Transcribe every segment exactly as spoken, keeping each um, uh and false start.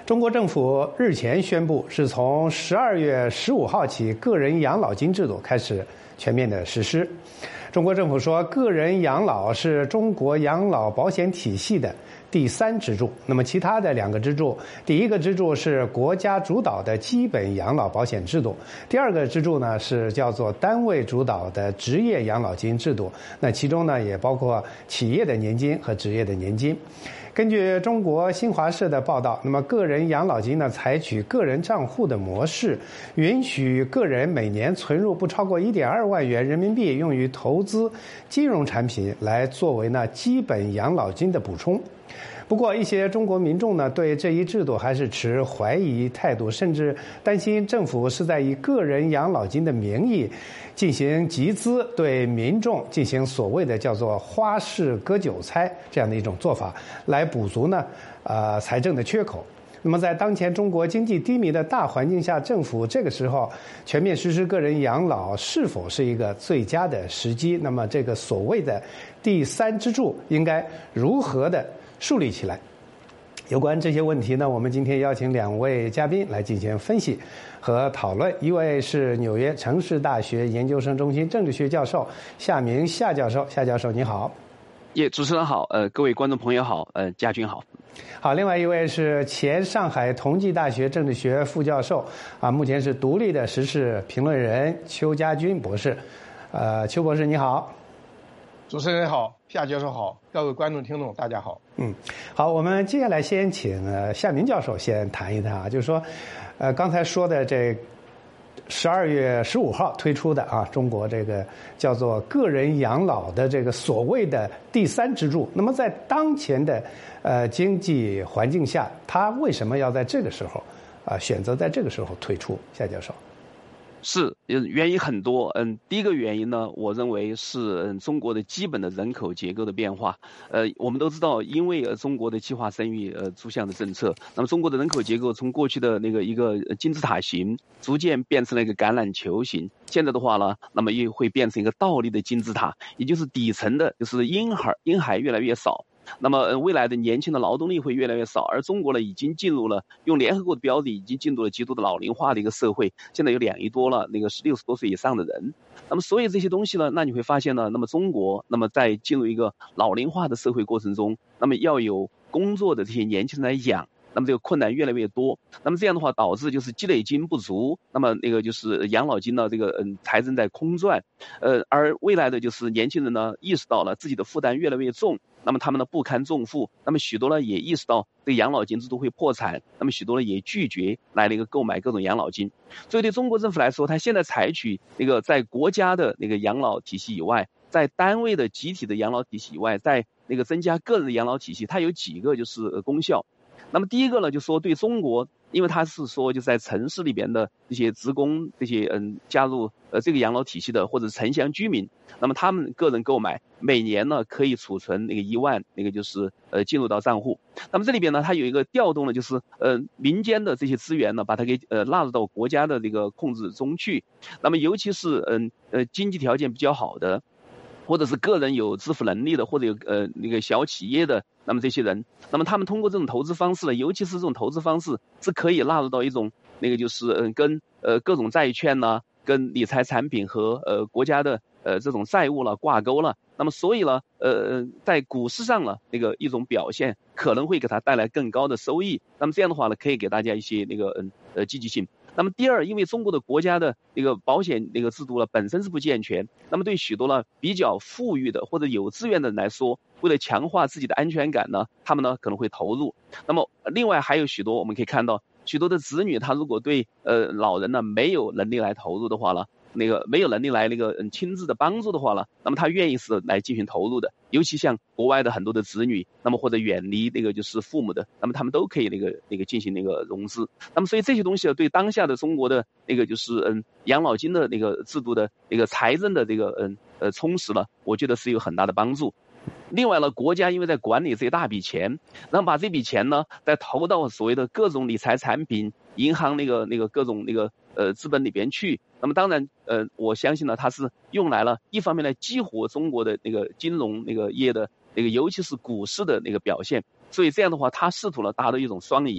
中国政府日前宣布，是从十二月十五号起，个人养老金制度开始全面的实施。中国政府说，个人养老是中国养老保险体系的第三支柱。那么，其他的两个支柱，第一个支柱是国家主导的基本养老保险制度，第二个支柱呢是叫做单位主导的职业养老金制度。那其中呢也包括企业的年金和职业的年金。根据中国新华社的报道，那么个人养老金呢，采取个人账户的模式，允许个人每年存入不超过一点二万元人民币，用于投资金融产品，来作为呢基本养老金的补充。不过，一些中国民众呢对这一制度还是持怀疑态度，甚至担心政府是在以个人养老金的名义进行集资，对民众进行所谓的叫做花式割韭菜这样的一种做法，来补足呢呃财政的缺口。那么，在当前中国经济低迷的大环境下，政府这个时候全面实施个人养老是否是一个最佳的时机？那么，这个所谓的第三支柱应该如何的树立起来？有关这些问题呢，我们今天邀请两位嘉宾来进行分析和讨论。一位是纽约城市大学研究生中心政治学教授夏明夏教授，夏教授你好。 也主持人好，呃，各位观众朋友好，呃，家军好。 好，另外一位是前上海同济大学政治学副教授，啊，目前是独立的时事评论人邱家军博士。呃，邱博士你好。 主持人好，夏教授好，各位观众听众大家好。 嗯，好，我们接下来先请呃夏明教授先谈一谈啊，就是说，呃，刚才说的这十二月十五号推出的啊，中国这个叫做个人养老的这个所谓的第三支柱，那么在当前的呃经济环境下，它为什么要在这个时候啊、呃、选择在这个时候推出？夏教授。 是原因很多，嗯，第一个原因呢，我认为是嗯中国的基本的人口结构的变化。呃，我们都知道，因为呃中国的计划生育呃出现的政策，那么中国的人口结构从过去的那个一个金字塔形，逐渐变成了一个橄榄球形。现在的话呢，那么又会变成一个倒立的金字塔，也就是底层的就是婴孩婴孩越来越少。那么未来的年轻的劳动力会越来越少，而中国呢已经进入了用联合国的标准已经进入了极度的老龄化的一个社会，现在有两亿多了那个是六十多岁以上的人。那么所有这些东西呢，那你会发现呢，那么中国那么在进入一个老龄化的社会过程中，那么要有工作的这些年轻人来养，那么这个困难越来越多，那么这样的话导致就是积累金不足，那么那个就是养老金呢这个嗯财政在空转，呃而未来的就是年轻人呢意识到了自己的负担越来越重，那么他们呢不堪重负，那么许多呢也意识到这个养老金制度会破产，那么许多呢也拒绝来那个购买各种养老金。所以对中国政府来说，他现在采取那个在国家的那个养老体系以外，在单位的集体的养老体系以外，在那个增加个人的养老体系，它有几个就是功效。那么第一个呢，就说对中国，因为它是说就在城市里边的这些职工，这些嗯加入呃这个养老体系的或者城乡居民，那么他们个人购买每年呢可以储存那个一万，那个就是呃进入到账户。那么这里边呢，它有一个调动呢，就是呃民间的这些资源呢，把它给呃纳入到国家的这个控制中去。那么尤其是嗯呃经济条件比较好的，或者是个人有支付能力的，或者有呃那个小企业的，那么这些人，那么他们通过这种投资方式呢，尤其是这种投资方式是可以纳入到一种那个就是嗯、呃、跟呃各种债券呢、啊，跟理财产品和呃国家的呃这种债务了挂钩了。那么所以呢，呃在股市上呢那个一种表现可能会给它带来更高的收益。那么这样的话呢，可以给大家一些那个嗯呃积极性。那么第二，因为中国的国家的那个保险那个制度呢本身是不健全，那么对许多呢比较富裕的或者有资源的人来说，为了强化自己的安全感呢，他们呢可能会投入。那么另外还有许多我们可以看到，许多的子女他如果对呃老人呢没有能力来投入的话呢，那个没有能力来那个嗯亲自的帮助的话呢，那么他愿意是来进行投入的。尤其像国外的很多的子女，那么或者远离那个就是父母的，那么他们都可以那个那个进行那个融资。那么所以这些东西对当下的中国的那个就是嗯养老金的那个制度的那个财政的这个嗯呃充实了，我觉得是有很大的帮助。另外呢，国家因为在管理这一大笔钱，然后把这笔钱呢再投到所谓的各种理财产品、银行那个那个各种那个呃资本里边去。那么当然呃我相信呢，它是用来了一方面来激活中国的那个金融那个业的那个尤其是股市的那个表现。所以这样的话，它试图了达到一种双赢。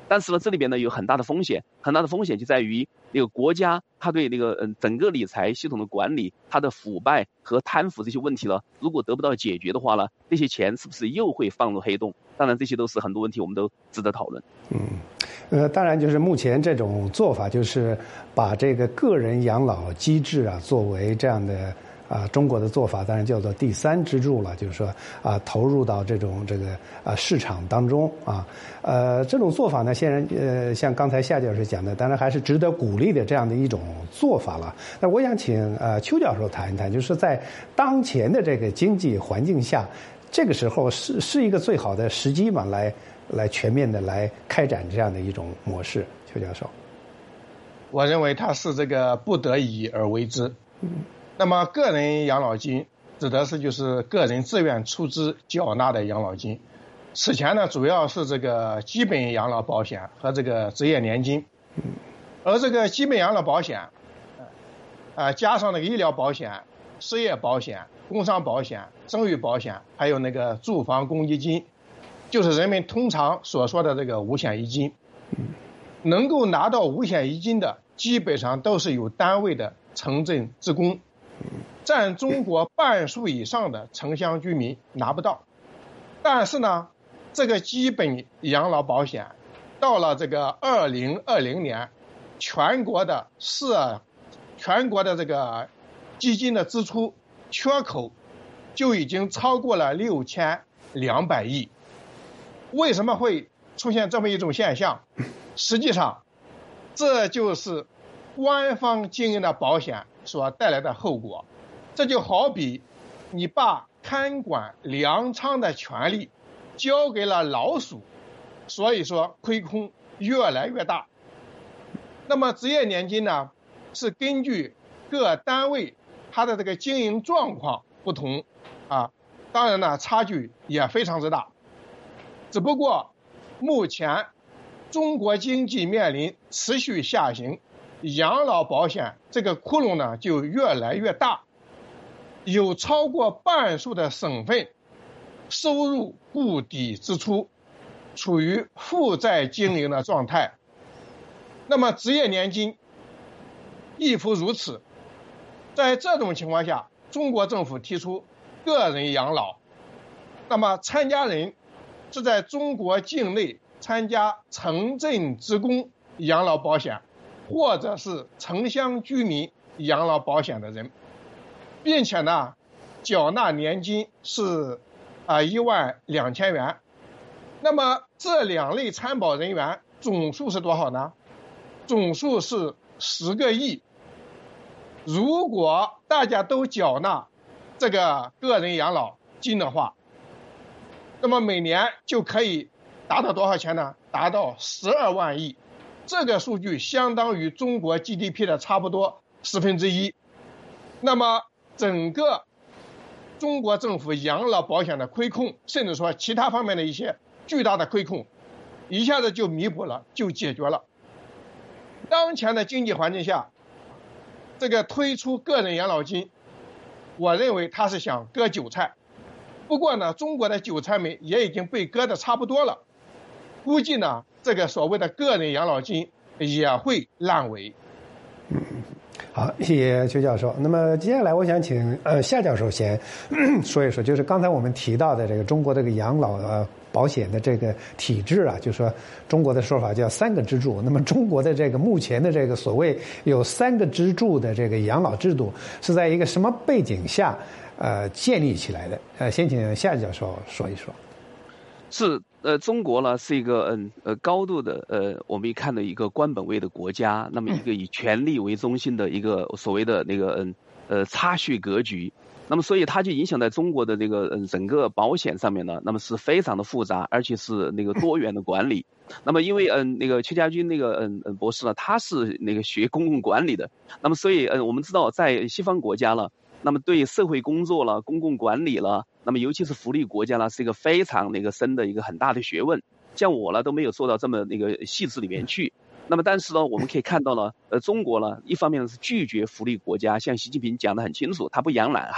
但是呢，这里边呢有很大的风险，很大的风险就在于那个国家它对那个嗯整个理财系统的管理，它的腐败和贪腐这些问题呢，如果得不到解决的话呢，这些钱是不是又会放入黑洞？当然，这些都是很多问题，我们都值得讨论。 嗯，呃，当然就是目前这种做法，就是把这个个人养老机制啊，作为这样的。啊，中国的做法当然叫做第三支柱了，就是说啊，投入到这种这个啊市场当中啊，呃，这种做法呢，现在呃，像刚才夏教授讲的，当然还是值得鼓励的这样的一种做法了。那我想请呃邱教授谈一谈，就是在当前的这个经济环境下，这个时候是是一个最好的时机嘛，来来全面的来开展这样的一种模式。邱教授， 我认为它是这个不得已而为之。嗯。那么个人养老金指的是就是个人自愿出资缴纳的养老金，此前呢主要是这个基本养老保险和这个职业年金，而这个基本养老保险，呃加上那个医疗保险、失业保险、工伤保险、生育保险，还有那个住房公积金，就是人们通常所说的这个五险一金。能够拿到五险一金的，基本上都是有单位的城镇职工。占中国半数以上的城乡居民拿不到，但是呢，这个基本养老保险到了这个二零二零年，全国的是全国的这个基金的支出缺口就已经超过了六千两百亿。为什么会出现这么一种现象？实际上，这就是官方经营的保险所带来的后果。这就好比你把看管粮仓的权利交给了老鼠，所以说亏空越来越大。那么职业年金呢，是根据各单位它的这个经营状况不同啊，当然呢差距也非常之大。只不过目前中国经济面临持续下行，养老保险这个窟窿呢就越来越大，有超过半数的省份收入不抵支出，处于负债经营的状态。那么职业年金亦复如此。在这种情况下，中国政府提出个人养老，那么参加人是在中国境内参加城镇职工养老保险或者是城乡居民养老保险的人，并且呢缴纳年金是啊一万两千元。那么这两类参保人员总数是多少呢？总数是十个亿。如果大家都缴纳这个个人养老金的话，那么每年就可以达到多少钱呢？达到十二万亿。这个数据相当于中国 G D P 的差不多十分之一。那么整个中国政府养老保险的亏空，甚至说其他方面的一些巨大的亏空，一下子就弥补了，就解决了。当前的经济环境下，这个推出个人养老金，我认为他是想割韭菜。不过呢，中国的韭菜们也已经被割得差不多了，估计呢，这个所谓的个人养老金也会烂尾。 嗯，好，谢谢邱教授。那么接下来我想请呃夏教授先说一说，就是刚才我们提到的这个中国这个养老呃保险的这个体制啊，就说中国的说法叫三个支柱。那么中国的这个目前的这个所谓有三个支柱的这个养老制度是在一个什么背景下呃建立起来的？呃，先请夏教授说一说。 是呃，中国呢是一个嗯呃高度的呃，我们一看的一个官本位的国家，那么一个以权力为中心的一个所谓的那个嗯呃差序格局，那么所以它就影响在中国的那个嗯整个保险上面呢，那么是非常的复杂，而且是那个多元的管理。那么因为嗯那个邱家军那个嗯嗯博士呢，他是那个学公共管理的，那么所以嗯我们知道在西方国家了，那么对社会工作了、公共管理了，那么尤其是福利国家呢，是一个非常那个深的一个很大的学问。像我呢都没有做到这么那个细致里面去。那么但是呢，我们可以看到呢，呃，中国呢一方面是拒绝福利国家，像习近平讲得很清楚，他不养懒汉。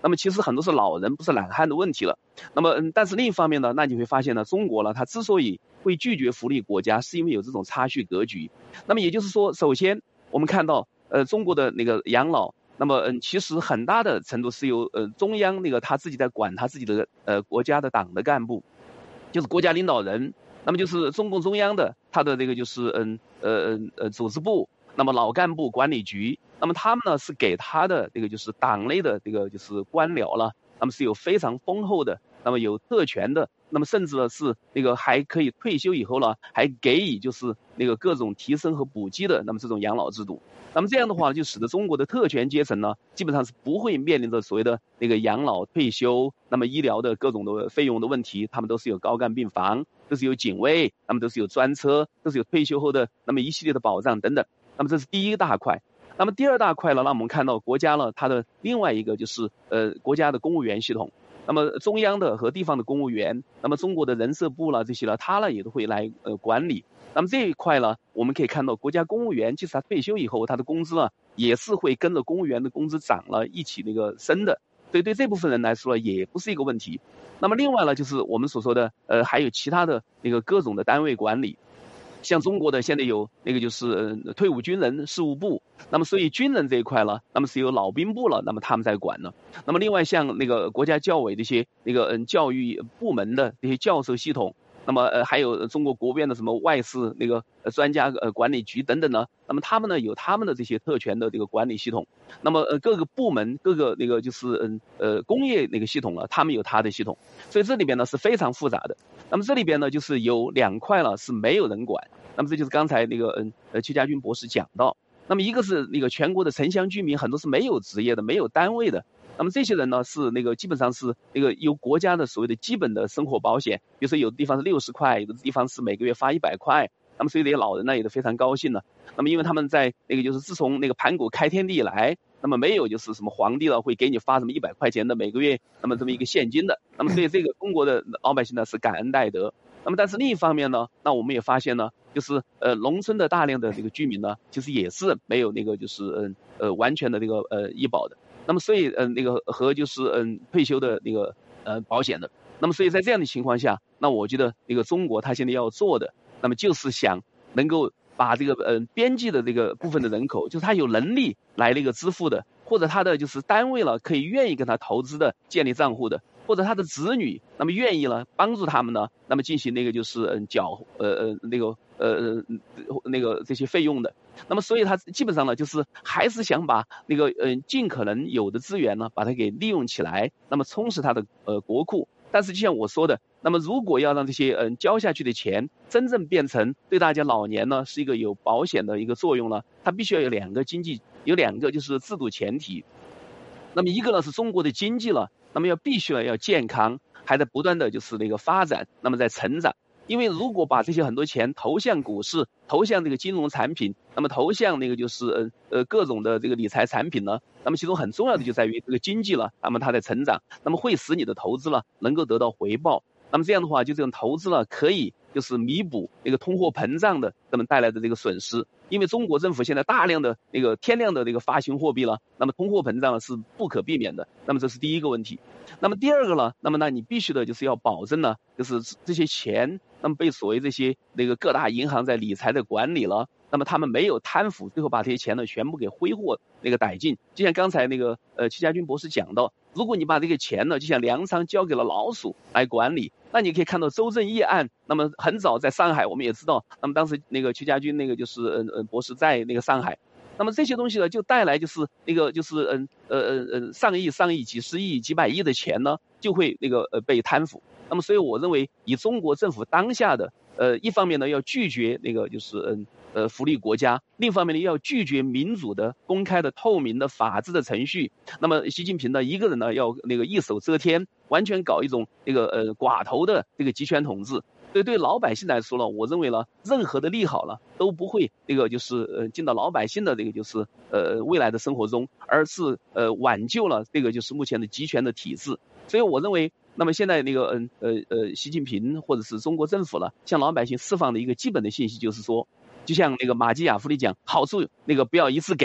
那么其实很多是老人不是懒汉的问题了。那么嗯，但是另一方面呢，那你会发现呢，中国呢它之所以会拒绝福利国家，是因为有这种差序格局。那么也就是说，首先我们看到呃中国的那个养老。那么，嗯，其实很大的程度是由呃中央那个他自己在管他自己的呃国家的党的干部，就是国家领导人。那么就是中共中央的他的这个就是嗯呃呃组织部，那么老干部管理局，那么他们呢是给他的这个就是党内的这个就是官僚了，那么是有非常丰厚的，那么有特权的，那么甚至呢是那个还可以退休以后呢还给予就是那个各种提升和补给的，那么这种养老制度。那么这样的话，就使得中国的特权阶层呢，基本上是不会面临着所谓的那个养老、退休，那么医疗的各种的费用的问题，他们都是有高干病房，都是有警卫，那么都是有专车，都是有退休后的那么一系列的保障等等。那么这是第一个大块。那么第二大块呢，让我们看到国家呢，它的另外一个就是呃国家的公务员系统。那么中央的和地方的公务员，那么中国的人社部了这些呢，它呢也都会来呃管理。那么这一块呢，我们可以看到，国家公务员即使他退休以后，他的工资呢也是会跟着公务员的工资涨了一起那个升的，所以对这部分人来说也不是一个问题。那么另外呢，就是我们所说的呃还有其他的那个各种的单位管理。像中国的现在有那个就是呃退伍军人事务部，那么所以军人这一块了，那么是由老兵部了，那么他们在管呢。那么另外像那个国家教委这些那个嗯教育部门的这些教授系统。那么呃还有中国国务院的什么外事那个呃专家呃管理局等等呢，那么他们呢有他们的这些特权的这个管理系统，那么呃各个部门各个那个就是嗯呃工业那个系统了，他们有他的系统，所以这里边呢是非常复杂的。那么这里边呢就是有两块了是没有人管，那么这就是刚才那个嗯呃戚家军博士讲到，那么一个是那个全国的城乡居民很多是没有职业的，没有单位的。那么这些人呢是那个基本上是那个由国家的所谓的基本的生活保险，比如说有的地方是六十块，有的地方是每个月发一百块，那么所以这些老人呢也都非常高兴了。那么因为他们在那个就是自从那个盘古开天地以来，那么没有就是什么皇帝了会给你发什么一百块钱的每个月那么这么一个现金的，那么所以这个中国的老百姓呢是感恩戴德。那么但是另一方面呢，那我们也发现呢，就是呃农村的大量的这个居民呢，其实也是没有那个就是嗯 呃, 呃完全的这个呃医保的。那么所以嗯、呃、那个和就是嗯、呃、退休的那个呃保险的。那么所以在这样的情况下，那我觉得那个中国它现在要做的，那么就是想能够把这个呃边际的这个部分的人口，就是他有能力来那个支付的，或者他的就是单位了可以愿意跟他投资的建立账户的，或者他的子女那么愿意了帮助他们呢，那么进行那个就是嗯缴呃呃那个呃那个这些费用的。那么所以他基本上呢就是还是想把那个嗯、呃、尽可能有的资源呢把它给利用起来，那么充实他的呃国库。但是就像我说的，那么如果要让这些嗯交下去的钱真正变成对大家老年呢是一个有保险的一个作用呢，它必须要有两个经济，有两个就是制度前提。那么一个呢是中国的经济了，那么要必须要健康，还在不断的就是那个发展，那么在成长。因为如果把这些很多钱投向股市，投向这个金融产品，那么投向那个就是呃呃各种的这个理财产品呢，那么其中很重要的就在于这个经济了，那么它在成长，那么会使你的投资了能够得到回报。那么这样的话，就这种投资了可以就是弥补那个通货膨胀的那么带来的这个损失。因为中国政府现在大量的那个天量的这个发行货币了，那么通货膨胀是不可避免的。那么这是第一个问题。那么第二个呢，那么呢你必须的就是要保证呢，就是这些钱那么被所谓这些那个各大银行在理财的管理了，那么他们没有贪腐，最后把这些钱呢全部给挥霍那个殆尽。就像刚才那个呃戚家军博士讲到，如果你把这个钱呢就像粮仓交给了老鼠来管理，那你可以看到周正义案，那么很早在上海我们也知道，那么当时那个戚家军那个就是呃呃博士在那个上海，那么这些东西呢就带来就是那个就是嗯呃呃呃上亿上亿几十亿几百亿的钱呢就会那个呃被贪腐。那么所以我认为以中国政府当下的呃一方面呢要拒绝那个就是嗯呃福利国家，另一方面呢要拒绝民主的公开的透明的法治的程序。那么习近平呢一个人呢要那个一手遮天，完全搞一种那个呃寡头的这个集权统治。所以对老百姓来说呢，我认为呢任何的利好了都不会那个就是呃进到老百姓的这个就是呃未来的生活中，而是呃挽救了这个就是目前的集权的体制。所以我认为那么现在那个嗯呃呃习近平或者是中国政府了向老百姓释放的一个基本的信息就是说，就像那个马基雅夫里讲，好处那个不要一次给，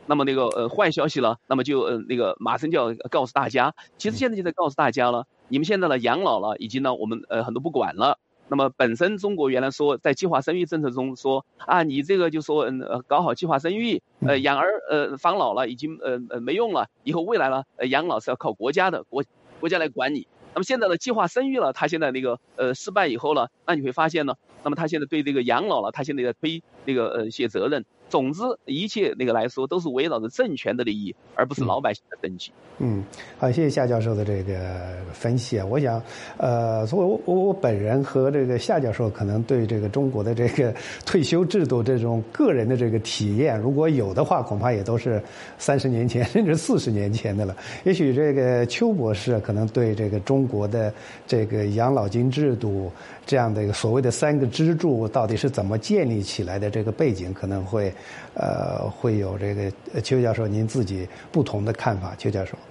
那么那个呃坏消息了，那么就呃那个马上就要告诉大家，其实现在就在告诉大家了，你们现在呢养老了，已经呢我们呃很多不管了。那么本身中国原来说在计划生育政策中说啊，你这个就说嗯呃搞好计划生育，呃养儿呃防老了已经呃呃没用了，以后未来呢呃养老是要靠国家的，国国家来管你。那么现在的计划生育了，他现在那个呃失败以后了，那你会发现呢，那么他现在对这个养老了，他现在在推那个呃一些责任。总之，一切那个来说都是围绕着政权的利益，而不是老百姓的登记。 嗯，好，谢谢夏教授的这个分析啊。我想，呃，作为我我本人和这个夏教授可能对这个中国的这个退休制度这种个人的这个体验，如果有的话，恐怕也都是三十年前甚至四十年前的了。也许这个邱博士可能对这个中国的这个养老金制度这样的一个所谓的三个支柱到底是怎么建立起来的这个背景，可能会呃会有这个邱教授您自己不同的看法。邱教授。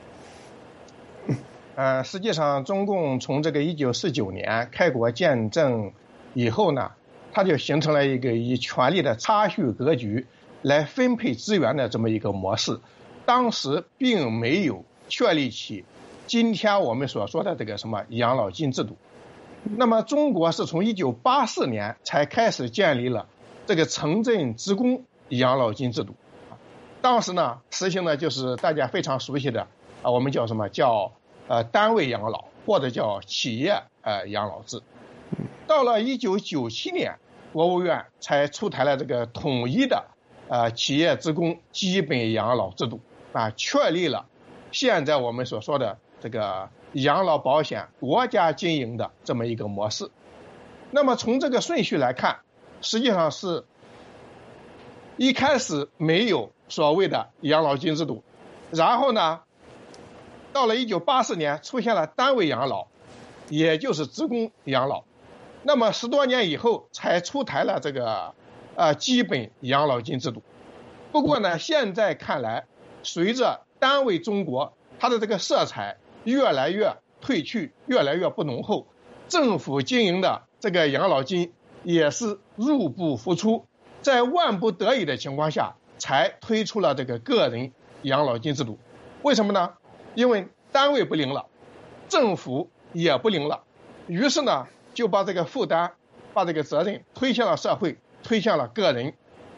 呃，实际上，中共从这个一九四九年开国建政以后呢，它就形成了一个以权力的差序格局来分配资源的这么一个模式。当时并没有确立起今天我们所说的这个什么养老金制度。那么，中国是从一九八四年才开始建立了这个城镇职工养老金制度。当时呢，实行的就是大家非常熟悉的啊，我们叫什么叫呃，单位养老或者叫企业呃养老制。到了一九九七年，国务院才出台了这个统一的呃企业职工基本养老制度啊，确立了现在我们所说的这个养老保险国家经营的这么一个模式。那么从这个顺序来看，实际上是一开始没有所谓的养老金制度，然后呢，到了一九八四年出现了单位养老，也就是职工养老。那么十多年以后才出台了这个呃基本养老金制度。不过呢，现在看来，随着单位中国它的这个色彩越来越褪去，越来越不浓厚，政府经营的这个养老金也是入不敷出，在万不得已的情况下才推出了这个个人养老金制度。为什么呢？因为单位不灵了，政府也不灵了，于是呢，就把这个负担、把这个责任推向了社会，推向了个人。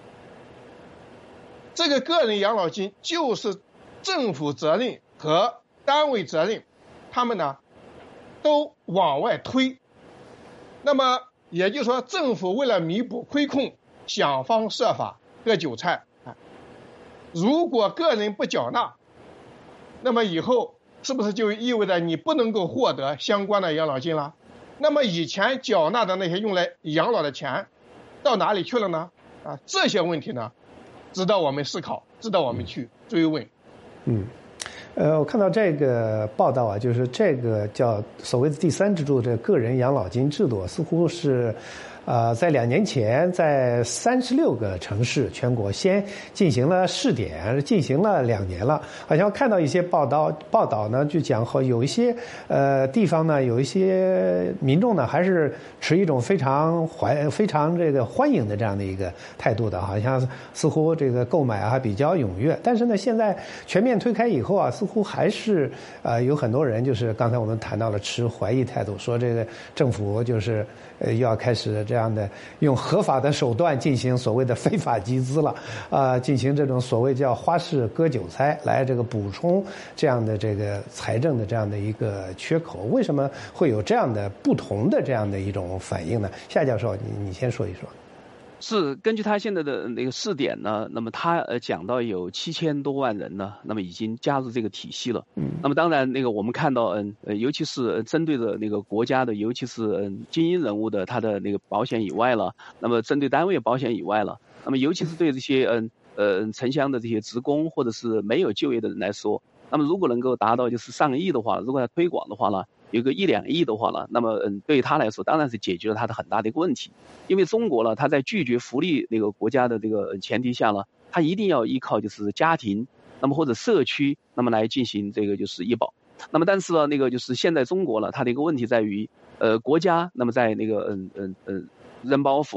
这个个人养老金就是政府责任和单位责任，他们呢都往外推。那么也就是说，政府为了弥补亏空，想方设法割韭菜。如果个人不缴纳，那么以后是不是就意味着你不能够获得相关的养老金了？那么以前缴纳的那些用来养老的钱到哪里去了呢？啊，这些问题呢，值得我们思考，值得我们去追问。 嗯，呃，我看到这个报道啊，就是这个叫所谓的第三支柱的个人养老金制度，似乎是。呃，在两年前，在三十六个城市全国先进行了试点，进行了两年了。好像看到一些报道，报道呢就讲和有一些呃地方呢，有一些民众呢还是持一种非常怀、非常这个欢迎的这样的一个态度的，好像似乎这个购买还比较踊跃。但是呢，现在全面推开以后啊，似乎还是呃有很多人就是刚才我们谈到了持怀疑态度，说这个政府就是呃又要开始这样。这样的用合法的手段进行所谓的非法集资了，啊、呃，进行这种所谓叫花式割韭菜来这个补充这样的这个财政的这样的一个缺口。为什么会有这样的不同的这样的一种反应呢？夏教授，你你先说一说。 是根据他现在的那个试点呢，那么他呃讲到有七千多万人呢，那么已经加入这个体系了。嗯，那么当然那个我们看到，嗯呃，尤其是针对的那个国家的，尤其是嗯精英人物的他的那个保险以外了，那么针对单位保险以外了，那么尤其是对这些嗯呃城乡的这些职工或者是没有就业的人来说，那么如果能够达到就是上亿的话，如果要推广的话呢，有个一两亿的话呢，那么嗯，对他来说当然是解决了他的很大的一个问题。因为中国呢，他在拒绝福利那个国家的这个前提下呢，他一定要依靠就是家庭，那么或者社区，那么来进行这个就是医保。那么但是呢，那个就是现在中国呢，它的一个问题在于，呃，国家那么在那个嗯嗯嗯扔包袱，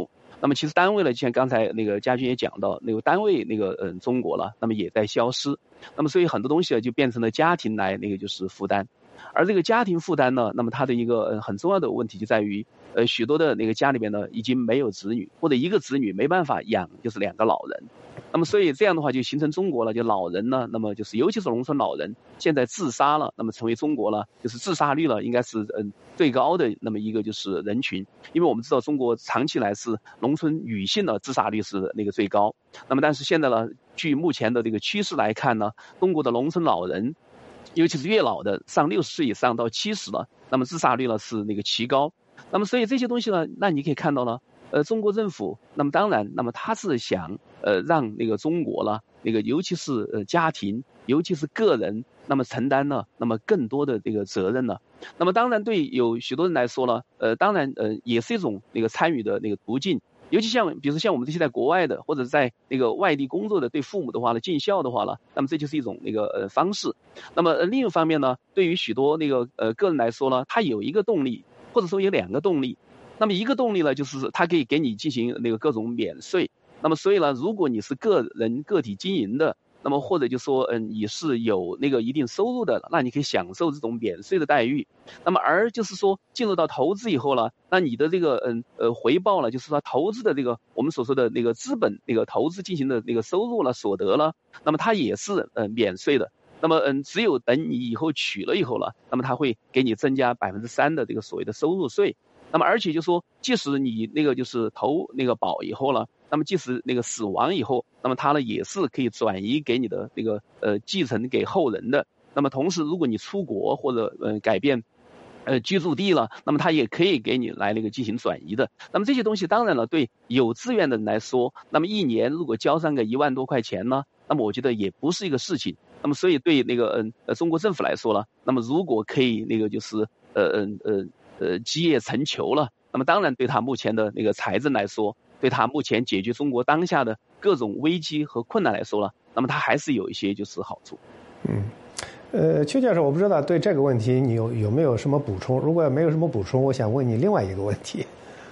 那么其实单位呢，就像刚才那个嘉军也讲到，那个单位那个嗯、呃、中国了，那么也在消失。那么所以很多东西啊就变成了家庭来那个就是负担。而这个家庭负担呢，那么它的一个呃很重要的问题就在于，呃许多的那个家里边呢已经没有子女，或者一个子女没办法养就是两个老人。那么所以这样的话就形成中国了，就老人呢，那么就是尤其是农村老人现在自杀了，那么成为中国了就是自杀率了应该是嗯最高的那么一个就是人群。因为我们知道中国长期来是农村女性的自杀率是那个最高，那么但是现在呢，据目前的这个趋势来看呢，中国的农村老人尤其是越老的上六十岁以上到七十了，那么自杀率呢是那个奇高。那么所以这些东西呢，那你可以看到呢，呃，中国政府，那么当然，那么他是想呃让那个中国了，那个尤其是呃家庭，尤其是个人，那么承担呢，那么更多的这个责任呢。那么当然对有许多人来说呢，呃，当然呃也是一种那个参与的那个途径。尤其像比如说像我们这些在国外的，或者在那个外地工作的，对父母的话呢，尽孝的话呢，那么这就是一种那个呃方式。那么、呃、另一方面呢，对于许多那个呃个人来说呢，他有一个动力，或者说有两个动力。那么一个动力呢，就是它可以给你进行那个各种免税。那么所以呢，如果你是个人个体经营的，那么或者就说嗯你是有那个一定收入的，那你可以享受这种免税的待遇。那么而就是说进入到投资以后呢，那你的这个嗯呃回报呢，就是说投资的这个我们所说的那个资本那个投资进行的那个收入了所得了，那么它也是呃免税的。那么嗯只有等你以后取了以后了，那么它会给你增加百分之三的这个所谓的收入税。那么而且就说即使你那个就是投那个保以后了，那么即使那个死亡以后，那么它呢也是可以转移给你的那个呃继承给后人的。那么同时如果你出国或者呃改变呃居住地了，那么它也可以给你来那个进行转移的。那么这些东西当然了，对有资源的人来说，那么一年如果交上个一万多块钱呢，那么我觉得也不是一个事情。那么所以对那个嗯呃中国政府来说了，那么如果可以那个就是呃嗯呃呃基业成裘了，那么当然对他目前的那个财政来说，对他目前解决中国当下的各种危机和困难来说了，那么他还是有一些就是好处。 嗯，呃，邱教授，我不知道对这个问题你有有没有什么补充？如果没有什么补充，我想问你另外一个问题。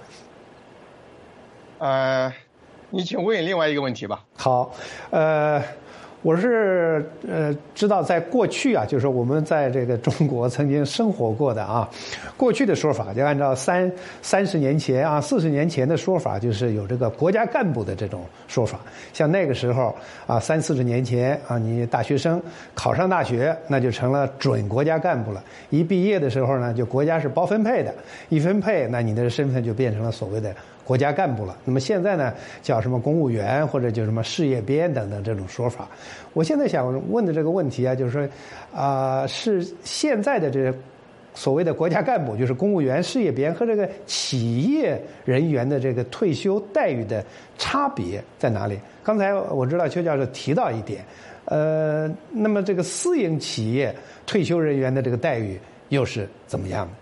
呃，你请问另外一个问题吧。 好，呃。我是呃知道，在过去啊，就是我们在这个中国曾经生活过的啊，过去的说法就按照三三十年前啊、四十年前的说法，就是有这个国家干部的这种说法。像那个时候啊，三四十年前啊，你大学生考上大学，那就成了准国家干部了。一毕业的时候呢，就国家是包分配的，一分配，那你的身份就变成了所谓的国家干部了。那么现在呢，叫什么公务员或者叫什么事业编等等这种说法。我现在想问的这个问题啊，就是说，啊、呃，是现在的这所谓的国家干部，就是公务员、事业编和这个企业人员的这个退休待遇的差别在哪里？刚才我知道邱教授提到一点，呃，那么这个私营企业退休人员的这个待遇又是怎么样的？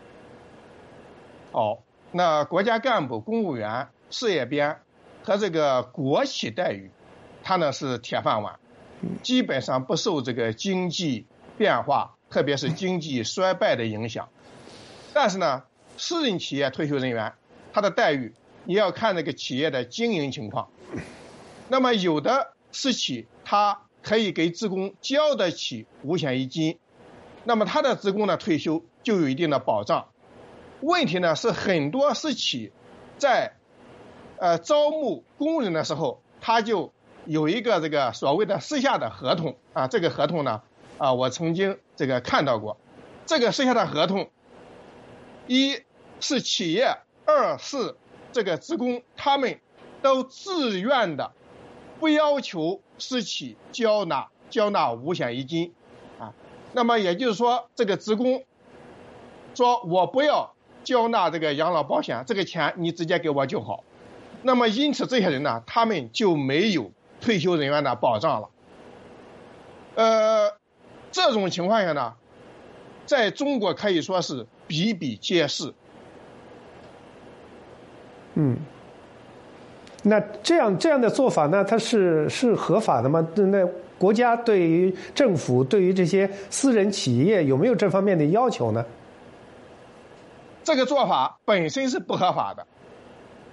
哦，那国家干部、公务员、事业编和这个国企待遇，它呢是铁饭碗，基本上不受这个经济变化，特别是经济衰败的影响。但是呢，私营企业退休人员他的待遇也要看这个企业的经营情况。那么有的私企他可以给职工交得起五险一金，那么他的职工呢退休就有一定的保障。问题呢是很多私企在呃招募工人的时候，他就有一个这个所谓的私下的合同啊，这个合同呢啊我曾经这个看到过，这个私下的合同，一是企业，二是这个职工他们都自愿的，不要求私企交纳交纳五险一金啊。那么也就是说，这个职工说我不要交纳这个养老保险，这个钱你直接给我就好。那么因此这些人呢，他们就没有退休人员的保障了。呃，这种情况下呢，在中国可以说是比比皆是。 嗯，那这样这样的做法呢，它是是合法的吗？那国家对于政府对于这些私人企业有没有这方面的要求呢？ 这个做法本身是不合法的，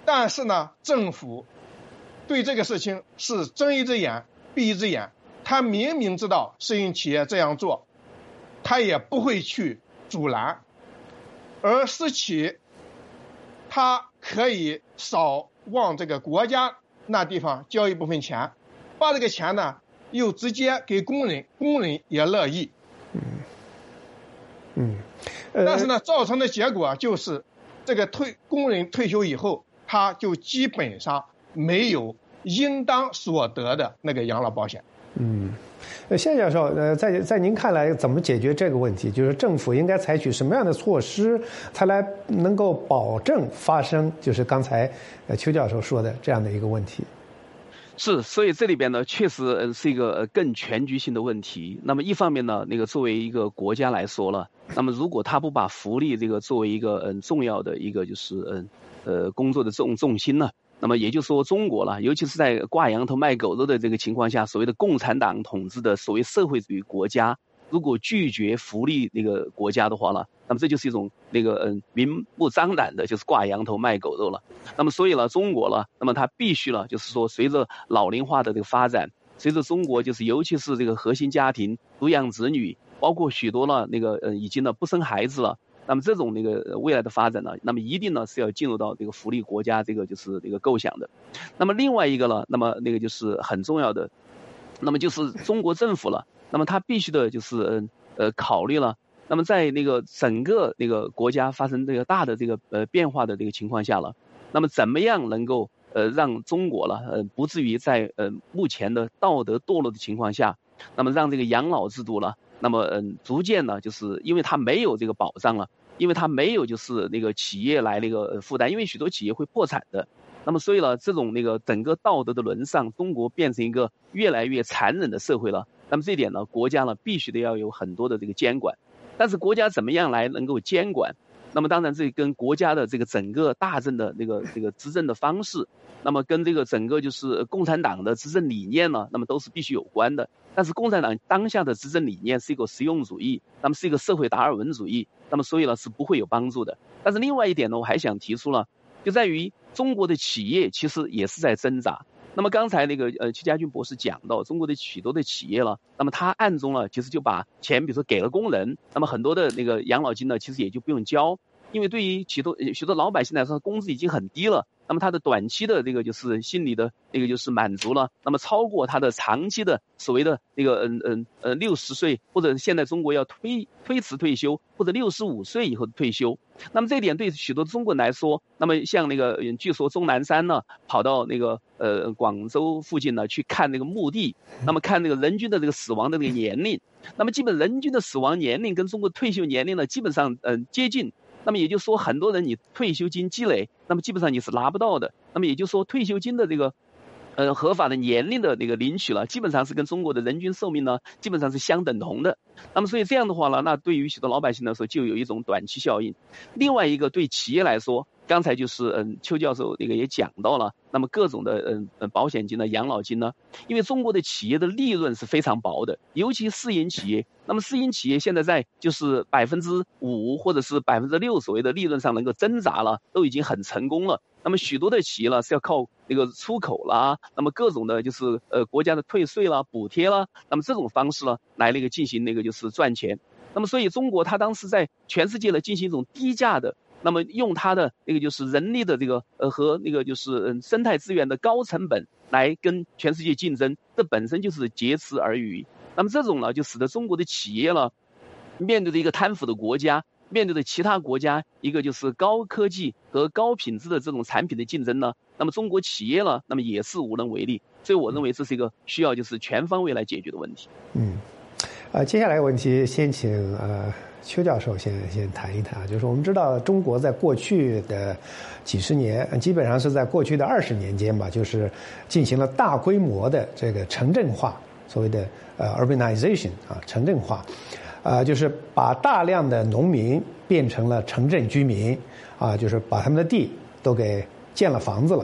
但是呢，政府对这个事情是睁一只眼闭一只眼，他明明知道私营企业这样做，他也不会去阻拦，而私企他可以少往这个国家那地方交一部分钱，把这个钱呢又直接给工人，工人也乐意。 嗯嗯，呃、 但是呢，造成的结果就是这个退工人退休以后，他就基本上没有应当所得的那个养老保险。 嗯，呃，谢教授，呃，在在您看来，怎么解决这个问题？就是政府应该采取什么样的措施，才来能够保证发生，就是刚才呃邱教授说的这样的一个问题？ 是，所以这里边呢，确实呃是一个呃更全局性的问题。那么一方面呢，那个作为一个国家来说了，那么如果他不把福利这个作为一个嗯重要的一个就是嗯呃工作的重重心呢，那么也就是说中国了，尤其是在挂羊头卖狗肉的这个情况下，所谓的共产党统治的所谓社会主义国家，如果拒绝福利那个国家的话呢，那么这就是一种那个嗯明目张胆的，就是挂羊头卖狗肉了。那么所以呢，中国了，那么它必须了，就是说随着老龄化的这个发展，随着中国就是尤其是这个核心家庭独养子女，包括许多了那个呃已经呢不生孩子了。那么这种那个未来的发展呢，那么一定呢是要进入到这个福利国家这个就是这个构想的。那么另外一个呢，那么那个就是很重要的，那么就是中国政府了，那么它必须的就是呃呃考虑了，那么在那个整个那个国家发生这个大的这个呃变化的这个情况下了，那么怎么样能够呃让中国了呃不至于在呃目前的道德堕落的情况下，那么让这个养老制度了。那么嗯，逐渐呢，就是因为它没有这个保障了，因为它没有就是那个企业来那个负担，因为许多企业会破产的。那么所以呢，这种那个整个道德的沦丧，中国变成一个越来越残忍的社会了。那么这一点呢，国家呢必须得要有很多的这个监管。但是国家怎么样来能够监管？那么当然这跟国家的这个整个大政的那个这个执政的方式，那么跟这个整个就是共产党的执政理念呢，那么都是必须有关的。但是共产党当下的执政理念是一个实用主义，那么是一个社会达尔文主义，那么所以呢是不会有帮助的。但是另外一点呢，我还想提出了，就在于中国的企业其实也是在挣扎。那么刚才那个呃戚家军博士讲到，中国的许多的企业了，那么他暗中了其实就把钱比如说给了工人，那么很多的那个养老金呢其实也就不用交，因为对于许多许多老百姓来说，工资已经很低了。那么他的短期的这个就是心理的那个就是满足了，那么超过他的长期的所谓的那个嗯嗯呃六十岁或者现在中国要推推迟退休或者六十五岁以后退休，那么这一点对许多中国人来说，那么像那个据说钟南山呢跑到那个呃广州附近呢去看那个墓地，那么看那个人均的这个死亡的这个年龄，那么基本人均的死亡年龄跟中国退休年龄呢基本上嗯、呃、接近。那么也就是说，很多人你退休金积累，那么基本上你是拿不到的。那么也就是说，退休金的这个，呃，合法的年龄的那个领取了，基本上是跟中国的人均寿命呢，基本上是相等同的。那么所以这样的话呢，那对于许多老百姓来说，就有一种短期效应。另外一个对企业来说，刚才就是嗯，邱教授那个也讲到了，那么各种的嗯嗯保险金呢、养老金呢，因为中国的企业的利润是非常薄的，尤其私营企业。那么私营企业现在在就是百分之五或者是百分之六所谓的利润上能够挣扎了，都已经很成功了。那么许多的企业呢是要靠那个出口啦，那么各种的就是呃国家的退税啦、补贴啦，那么这种方式呢来那个进行那个就是赚钱。那么所以中国它当时在全世界呢进行一种低价的。那么用它的那个就是人力的这个呃和那个就是嗯生态资源的高成本来跟全世界竞争，这本身就是劫持而语。那么这种呢，就使得中国的企业呢，面对着一个贪腐的国家，面对着其他国家一个就是高科技和高品质的这种产品的竞争呢，那么中国企业呢，那么也是无能为力。所以我认为这是一个需要就是全方位来解决的问题。 嗯，呃，接下来问题先请呃。邱教授先先谈一谈啊，就是我们知道中国在过去的几十年，基本上是在过去的二十年间吧，就是进行了大规模的这个城镇化，所谓的呃 urbanization 啊，城镇化，呃，就是把大量的农民变成了城镇居民啊，就是把他们的地都给建了房子了，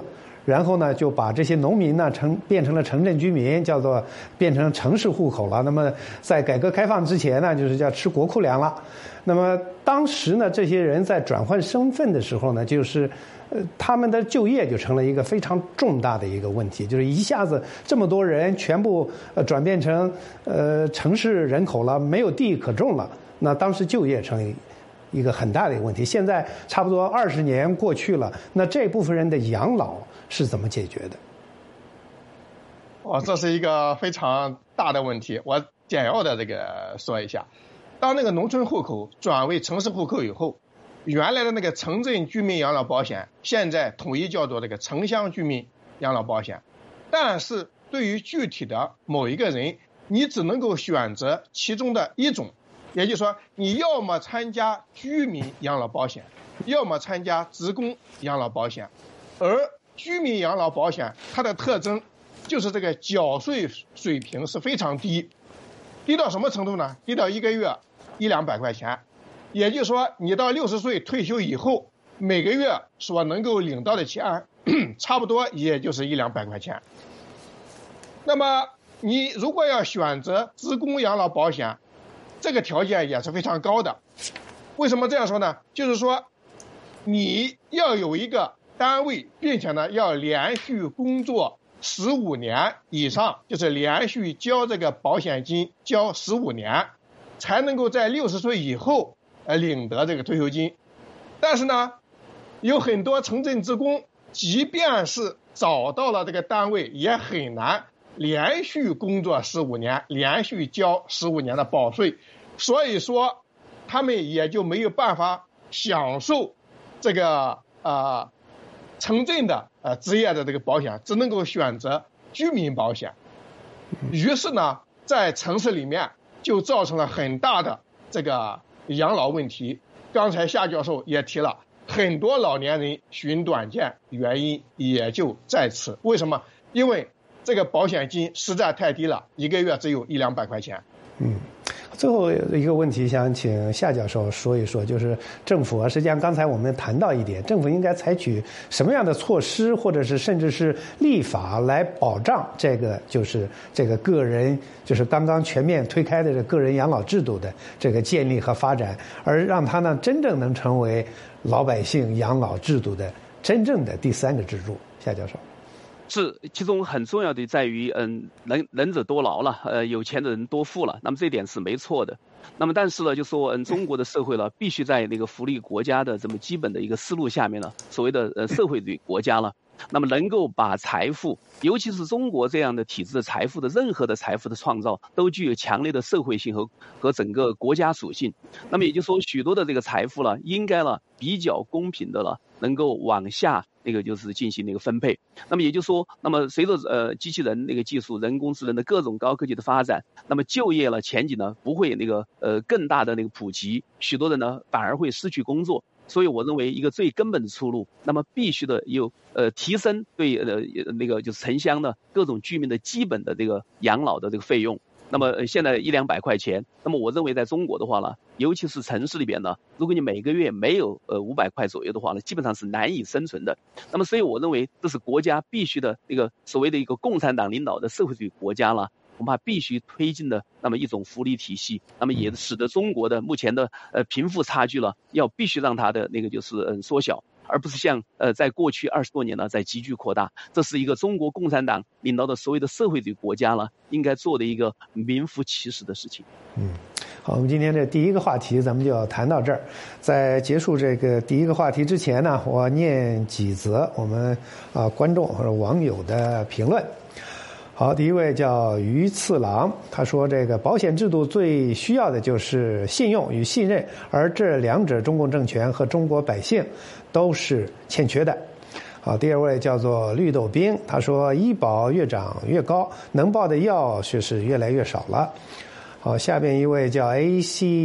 然后呢就把这些农民呢成变成了城镇居民，叫做变成城市户口了。那么在改革开放之前呢，就是叫吃国库粮了。那么当时呢，这些人在转换身份的时候呢，就是呃他们的就业就成了一个非常重大的一个问题，就是一下子这么多人全部呃转变成呃城市人口了，没有地可种了，那当时就业成一个很大的一个问题。现在差不多二十年过去了，那这部分人的养老是怎么解决的？ 哦，这是一个非常大的问题，我简要的这个说一下。当那个农村户口转为城市户口以后，原来的那个城镇居民养老保险现在统一叫做这个城乡居民养老保险，但是对于具体的某一个人，你只能够选择其中的一种，也就是说你要么参加居民养老保险，要么参加职工养老保险。而居民养老保险它的特征就是这个缴税水平是非常低，低到什么程度呢？低到一个月一两百块钱，也就是说你到六十岁退休以后，每个月所能够领到的钱差不多也就是一两百块钱。那么你如果要选择职工养老保险，这个条件也是非常高的。为什么这样说呢？就是说你要有一个单位，并且呢要连续工作十五年以上，就是连续交这个保险金交十五年，才能够在六十岁以后呃领得这个退休金。但是呢，有很多城镇职工，即便是找到了这个单位，也很难连续工作十五年，连续交十五年的保税，所以说他们也就没有办法享受这个呃城镇的呃职业的这个保险，只能够选择居民保险。于是呢，在城市里面就造成了很大的这个养老问题。刚才夏教授也提了，很多老年人寻短见，原因也就在此。为什么？因为这个保险金实在太低了，一个月只有一两百块钱。 嗯，最后一个问题想请夏教授说一说，就是政府啊，实际上刚才我们谈到一点，政府应该采取什么样的措施，或者是甚至是立法来保障这个就是这个个人，就是刚刚全面推开的这个人养老制度的这个建立和发展，而让它呢真正能成为老百姓养老制度的真正的第三个支柱。夏教授。 是，其中很重要的在于，嗯，能能者多劳了，呃，有钱的人多富了，那么这一点是没错的。那么但是呢，就说，嗯，中国的社会呢，必须在那个福利国家的这么基本的一个思路下面呢，所谓的呃社会主义国家了，那么能够把财富，尤其是中国这样的体制的财富的任何的财富的创造，都具有强烈的社会性和和整个国家属性。那么也就是说，许多的这个财富呢，应该呢比较公平的了，能够往下。那个就是进行那个分配，那么也就是说，那么随着呃机器人那个技术、人工智能的各种高科技的发展，那么就业了前景呢不会那个呃更大的那个普及，许多人呢反而会失去工作。所以我认为一个最根本的出路，那么必须的有呃提升对呃那个就是城乡的各种居民的基本的这个养老的这个费用。那么现在一两百块钱，那么我认为在中国的话呢，尤其是城市里边呢，如果你每个月没有呃五百块左右的话呢，基本上是难以生存的。那么所以我认为这是国家必须的一个所谓的一个共产党领导的社会主义国家了，恐怕必须推进的那么一种福利体系，那么也使得中国的目前的呃贫富差距了，要必须让它的那个就是嗯缩小。而不是像呃在过去二十多年呢在急剧扩大，这是一个中国共产党领导的所谓的社会主义国家了应该做的一个名副其实的事情。 嗯，好，我们今天这第一个话题咱们就要谈到这儿。在结束这个第一个话题之前呢，我念几则我们啊观众或者网友的评论。好，第一位叫于次郎，他说这个保险制度最需要的就是信用与信任，而这两者中共政权和中国百姓都是欠缺的。好，第二位叫做绿豆冰，他说医保越涨越高，能报的药却是越来越少了。好，下边一位叫 A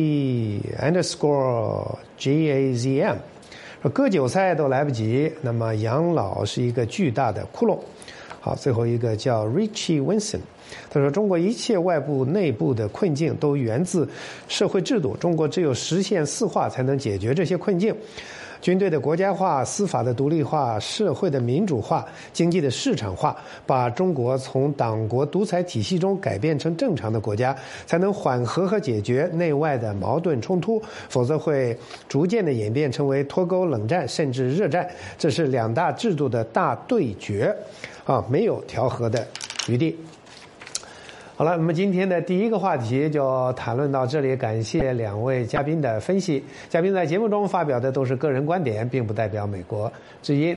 C underscore J A Z M， 说割韭菜都来不及，那么养老是一个巨大的窟窿。好，最后一个叫 Richie Wilson， 他说中国一切外部内部的困境都源自社会制度，中国只有实现四化才能解决这些困境。 军队的国家化、司法的独立化、社会的民主化、经济的市场化，把中国从党国独裁体系中改变成正常的国家，才能缓和和解决内外的矛盾冲突，否则会逐渐的演变成为脱钩冷战甚至热战。这是两大制度的大对决，啊，没有调和的余地。好了，那么今天的第一个话题就谈论到这里，感谢两位嘉宾的分析。嘉宾在节目中发表的都是个人观点，并不代表美国之音。